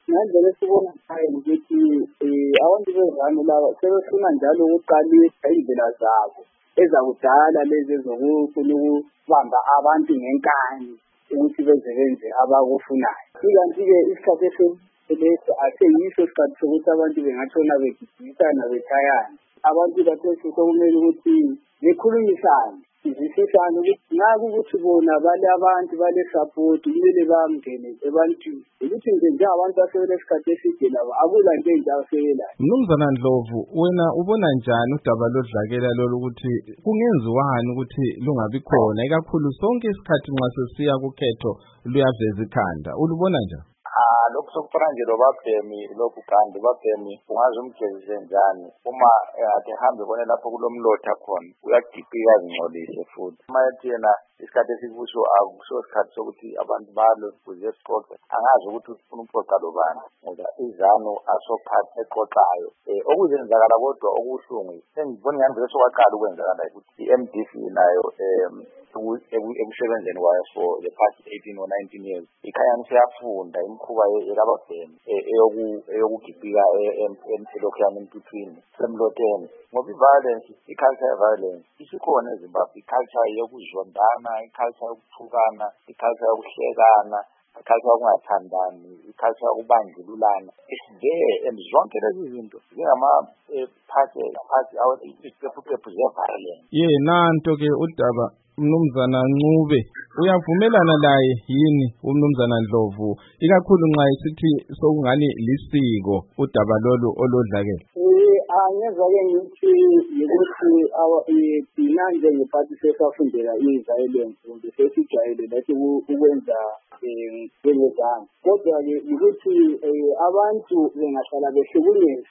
ngendlela esibona ngayo ukuthi abantu bezane laba sebefuna njalo ukuqalisa indlela zabo ezakudala lezi ezokufuna ukubamba abantu ngenkani ukuthi benze abakufunayo. Ikanti-ke isikhathi eseleso aseyiso isikhathi sokuthi abantu bengatshona begijisana bethayana. Abantu bathesi sokumele ukuthi bekhulumisane izisisane ukuthi ngaku ukuthi bona bale abantu bale support kumele bamngene ebantwini ukuthi nje abantu basebesikhathi eside labo akula nto enjawuselayo. Mnumzana Ndlovu, wena ubona njani udaba lodlakela lolu ukuthi kungenziwani ukuthi lungabi khona ikakhulu sonke isikhathi nxa sesiya kukhetho luyaveza ikhanda, ulubona njani? Lokhu sokufana nje lobabhemi lokhu kanti babhemi ungaze umgezise njani uma ade hambe kone lapho kulomlotha khona uyagipika ngcolise futhi uma ethi yena isikhathi esikuso akuso isikhathi sokuthi abantu balwe kuze sixoxe angazi ukuthi ufuna ukuxoxa lobani ngoba izano asophathi eqoqayo okuzenzakala kodwa okuhlungu sengibona ngani vele sokwaqala ukwenzakala ukuthi iMDC nayo ekusebenzeni kwayo for the past 18 or 19 years ikhaya siyafunda imkhuba yelababhemi eyokugibika lokuyana emtuthwini semloteni ngoba i-violence, i-culture violence isikhona eZimbabwe, i-culture yokuzondana, i-culture yokuthukana, i-culture yokuhlekana, i-culture yokungathandani, i-culture yokubandlululana. It's there and zonke lezi zinto zingama-party iziqephu ze-violence. Nanto-ke udaba Mnumzana Ncube uyavumelana laye yini uMnumzana Ndlovu ikakhulu nxa isithi sokungani lisiko udaba lolu olodlakela? Angezake ngithi ukuthi thina njengephathi sesafundela i-violence kumbe sesijwayele lathi ukwenza ngezana kodwa-ke ukuthi abantu bengahlala behlukunyezwa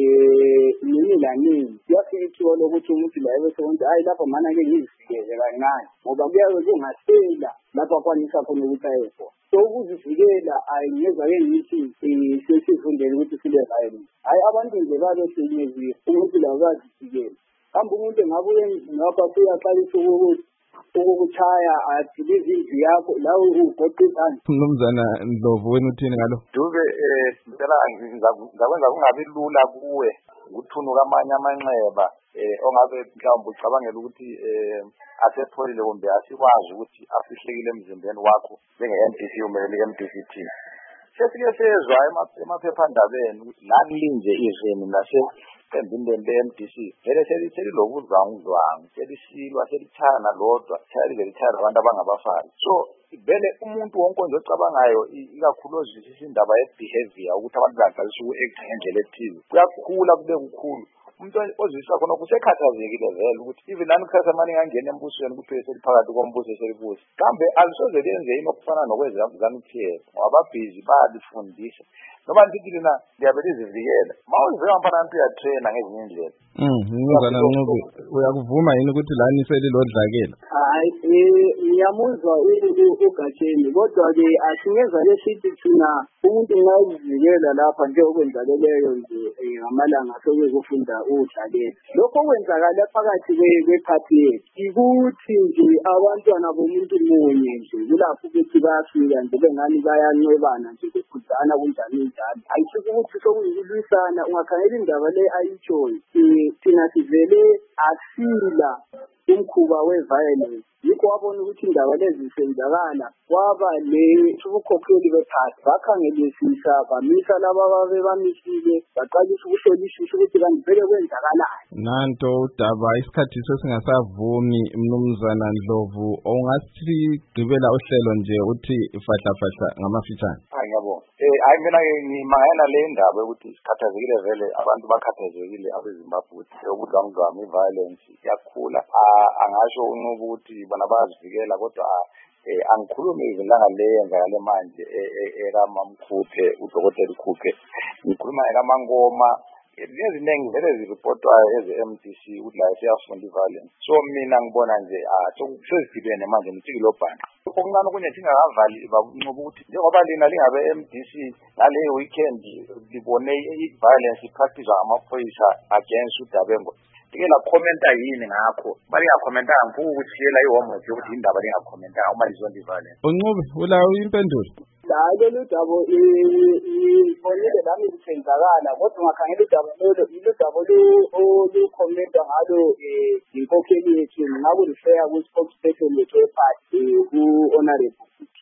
nini lanini kuyafika ithuba lokuthi umuntu la ebesekunti hayi lapha mana-ke ngizivikele kancane ngoba kuyabe kungasela lapho akwanisa khona ukuthi ayekho so ukuzivikela ngezake ngithi sesifundele ukuthi sile-violence hayi abantu nje babehlukunyeziwe umuntu la ukazivikela kambe umuntu engabuye ngapha suyaqalisa ukukuchaya adilize indlu yakho la ugoqa izandla. Mnumzana Ndlovu wena uthini ngalo? Dube ngicela ngakwenza kungabi lula kuwe ukuthunuka amanye amanxeba ongabe mhlawumbe ucabangela ukuthi asepholile kumbe asikwazi ukuthi afihlekile emzimbeni wakho njenge-MDC umelele i-MDC team. Sesike sezwa emaphephandabeni ukuthi nakulinje izweni naseqembini le-MDC vele selilobudlwangudlwangu selisilwa selithana lodwa selithana abantu abangabafana. So vele umuntu wonke nje ocabangayo ikakhulu ozwisisa indaba ye-behavior ukuthi abantu baqalisa uku-act ngendlela ethile kuyakhula kube kukhulu. Umuntu ozwisisa khona kusekhathazekile vele ukuthi even nani kusasa manje ngangena embusweni kuthiwe seliphakathi kombuso selibusa kambe alisoze lenze into okufana nokwezamthetho ababhizi bayalifundisa noma ndithi lina liyabelizivikela mawuzivela mfana mntu uyatraina ngezinye indlela. Mnumzana Ncube uyakuvuma yini ukuthi lani selilodlakela? Hayi ngiyamuzwa uGatsheni kodwa-ke asingeza lesithi thina umuntu ngazivikela lapha nje okwenzakeleyo nje ngamalanga sokufunda udlakela. Lokho okwenzakala phakathi kwephathi yethu ikuthi nje abantwana bomuntu munye nje kulapho ukuthi bayafika nje bengani bayancwebana nje bekhuzana kunjani njalo. Ayisho ukuthi sokuyikulwisana ungakhangela indaba le ayitshoyo thina sivele asila umkhuba we-violence yikho wabona ukuthi indaba lezi zisenzakala kwaba ubukhokheli bephathi bakhangelisisa bamisa laba ababebamisile baqalisa ukuhlolisisa ukuthi kanti vele kwenzakalani. Nanto udaba isikhathi sesingasavumi Mnumzana Ndlovu ongasigqibela uhlelo nje uthi fahla ngamafitshane. Ngiyabonga. Hayi mina ngimangayena le ndaba ukuthi sikhathazekile vele abantu bakhathazekile abeZimbabwe ukuthi ubudlwangudlwangu i-violence yakhula angasho Ncube ukuthi bona bayazivikela kodwa angikhulumi izilanga le yenzakale manje ekaMamkhuphe udokotela uKhuphe ngikhuluma ekaMangoma eziningi vele ziripotwayo eze-MDC ukuthi la siyafunda i-violence. So mina ngibona nje sezidibene manje ngithi okuncane kunye thingakavali Ncube ukuthi njengoba lina lingabe-MDC ngale weekend libone i-violence ipractice amaphoyisa against uDabengo Ike la commenta yini ngakho bali ngakhomenta ngifuna ukuthi yela ihomework yokuthi indaba lingakhomenta uma lizondi violence. Ncube ulayo impendulo? Hayi lolu dabo kuyenzakala kodwa ungakhangela udaba lolu udaba olukhomenta ngalo inkokheli yethu ngakulifeya ku-spokesperson yethu ephathi ku-honorable